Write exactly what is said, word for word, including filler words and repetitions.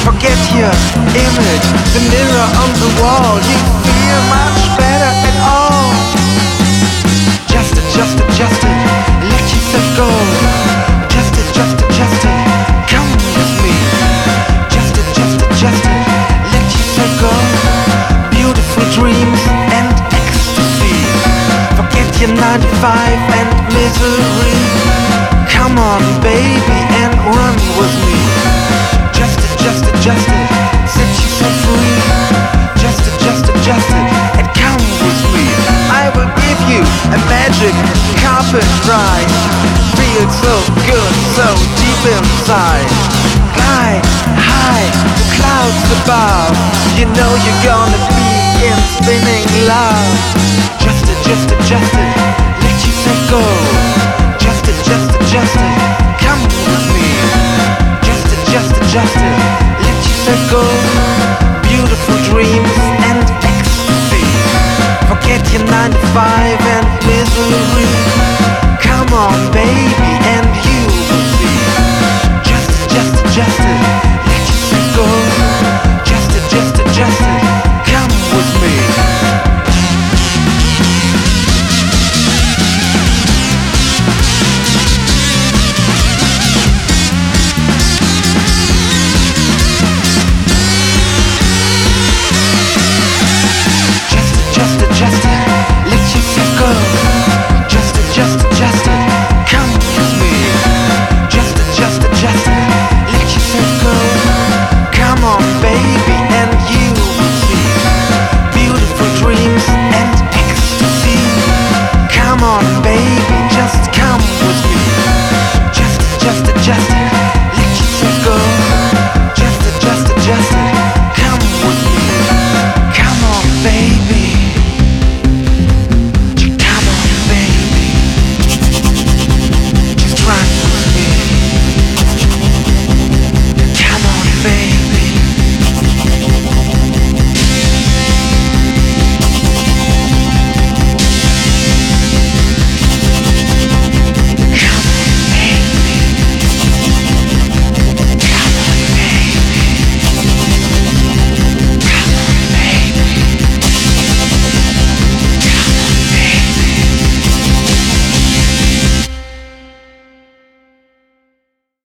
Forget your image, the mirror on the wall. You feel much better at all. Just it, just it, just it, let yourself go. Just it, just it, just it, come with me. Just it, just it, just it, let yourself go. Beautiful dreams and ecstasy. Forget your nine to five and misery. Come on, baby, and run with me. Just it, just it, just it, set yourself free. Just it, just it, just it, and come with me. I will give you a magic carpet ride. Feel so good, so deep inside. Fly high, the clouds above. You know you're gonna be in spinning love. Just it, just it, just it, let yourself go. Just it, just it, just it, come with me. Just it, just it, just it, let yourself go. Beautiful dreams and ecstasy. Forget your nine to five and misery. Come on,